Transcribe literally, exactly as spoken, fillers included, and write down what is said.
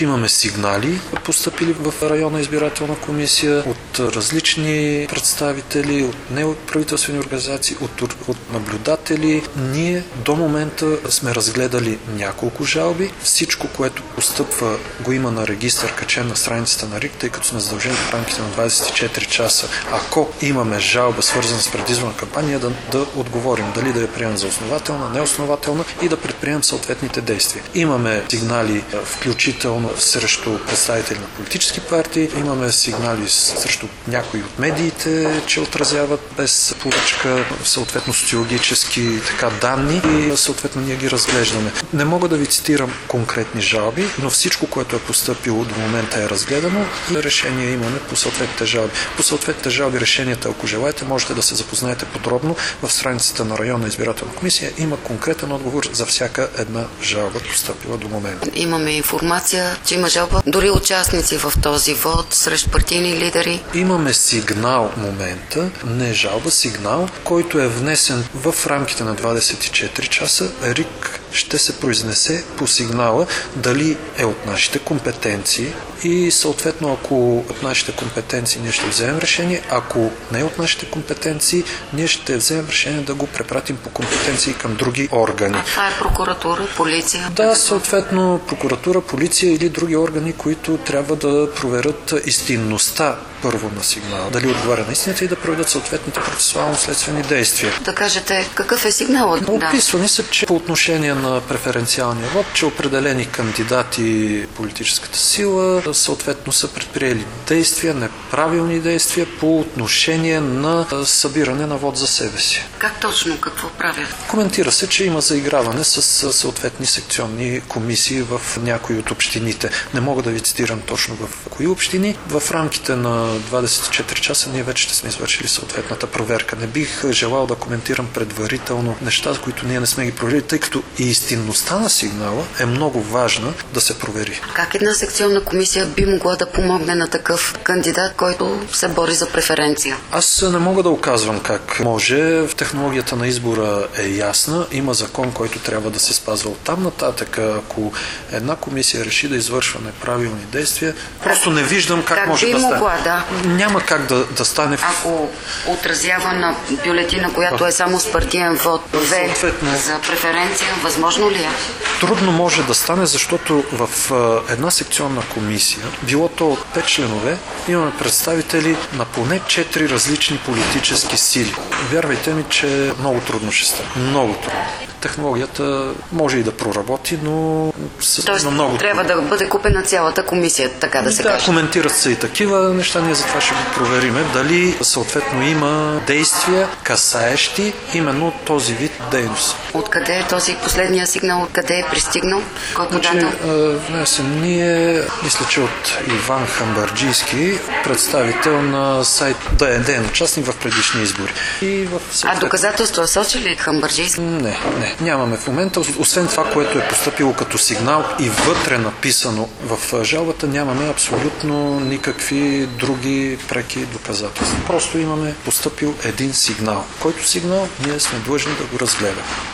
Имаме сигнали, постъпили в районна избирателна комисия от различни представители, от неправителствени организации, от, от наблюдатели. Ние до момента сме разгледали няколко жалби. Всичко, което постъпва, го има на регистър, качен на страницата на РИК, тъй като сме задължени в рамките на двадесет и четири часа. Ако имаме жалба, свързана с предизборна кампания, да, да отговорим дали да я приемем за основателна, неоснователна и да предприемем съответните действия. Имаме сигнали, включително срещу представители на политически партии, имаме сигнали срещу някои от медиите, че отразяват без поръчка съответно социологически така данни и съответно ние ги разглеждаме. Не мога да ви цитирам конкретни жалби, но всичко, което е постъпило до момента е разгледано и решение имаме по съответните жалби. По съответните жалби решенията, ако желаете, можете да се запознаете подробно в страницата на районна избирателна комисия. Има конкретен отговор за всяка една жалба, постъпила до момента. Имаме информация, че има жалба дори участници в този вод срещу партийни лидери. Имаме сигнал в момента, не жалба, сигнал, който е внесен в рамките на двадесет и четири часа. РИК ще се произнесе по сигнала дали е от нашите компетенции и съответно ако от нашите компетенции ние ще вземем решение, ако не е от нашите компетенции, ние ще вземем решение да го препратим по компетенции към други органи. А това е прокуратура, полиция? Да, съответно прокуратура, полиция или други органи, които трябва да проверят истинността първо на сигнала, дали отговаря на истината и да проведат съответните процесуално-следствени действия. Да кажете, какъв е сигналът? Описвани са, че по отношение на преференциалния вод, че определени кандидати политическата сила съответно са предприели действия, неправилни действия по отношение на събиране на вод за себе си. Как точно? Какво правят? Коментира се, че има заиграване с съответни секционни комисии в някои от общините. Не мога да ви цитирам точно в кои общини. В рамките на двадесет и четири часа ние вече ще сме извършили съответната проверка. Не бих желал да коментирам предварително неща, които ние не сме ги проверили, тъй като и истинността на сигнала е много важна да се провери. Как една секционна комисия би могла да помогне на такъв кандидат, който се бори за преференция? Аз не мога да оказвам как може. В технологията на избора е ясна. Има закон, който трябва да се спазва от там нататък. Ако една комисия реши да извършва неправилни действия, просто не виждам как, как може би да могла, стане. Да. Няма как да, да стане. Ако отразява на бюлетина, която е само с партиен вод, Съответно, за преференция, възможно ли е? Трудно може да стане, защото в една секционна комисия, било то от пет членове, имаме представители на поне четири различни политически сили. Вярвайте ми, че много трудно ще стане. Много трудно. Технологията може и да проработи, но с Тоест, на много трябва трудно. да бъде купена цялата комисия, така да се Да, каже. коментират се и такива неща, ние затова ще го провериме, дали съответно има действия, касаещи именно този вид дейност. Откъде е този последния сигнал? Откъде е пристигнал? Кой подател? Внесен ние, мисля, че от Иван Хамбарджийски, представител на сайт ДН, участник в предишни избори. И в А доказателства сочи ли Хамбарджийски? Не, не, нямаме в момента. Освен това, което е поступило като сигнал и вътре написано в жалбата, нямаме абсолютно никакви други преки доказателства. Просто имаме поступил един сигнал, който сигнал ние сме длъжни да го разгледаме.